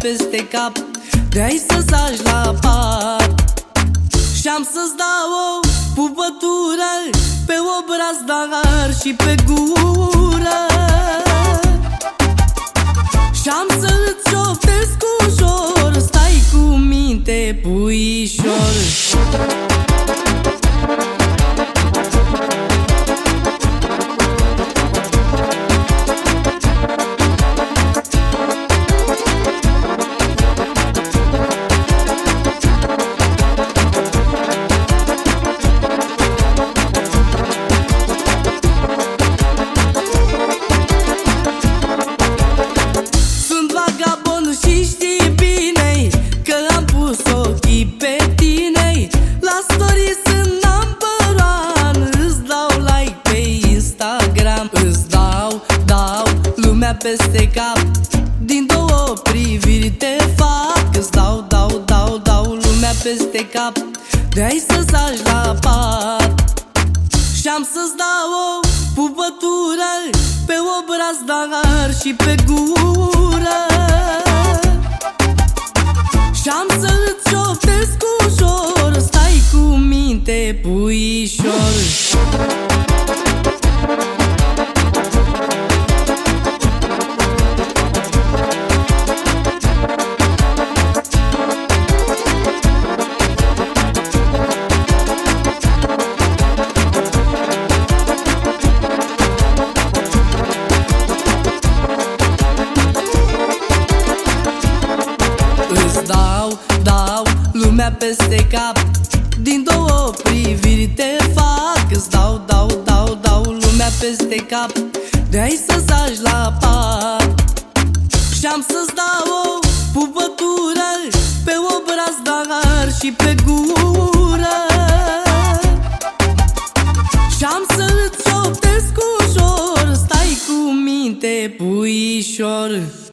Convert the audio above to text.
peste cap, de-ai să sagi la pat. Și-am să-ți dau o pupătură pe obraz, dar și pe gură. Și-am să-ți șoptesc ușor, stai cu minte, puișor. Și știi bine că am pus ochii pe tine. La story sunt number one, îți dau like pe Instagram. Îți dau lumea peste cap, din două priviri te fac. Îți dau lumea peste cap, de-ai să sagi la pat. Și-am să-ți dau o pupătură pe obraz, dar și pe gură. Și-am să-ți șoptesc ușor, stai cu minte, puișor. Îți dau lumea peste cap, din două priviri te fac. Îți dau lumea peste cap, de-ai să sagi la pat. Și-am să-ți dau o pupătură pe obraz, dar și pe gură. Și-am să-ți șoptesc ușor, stai cu minte, puișor.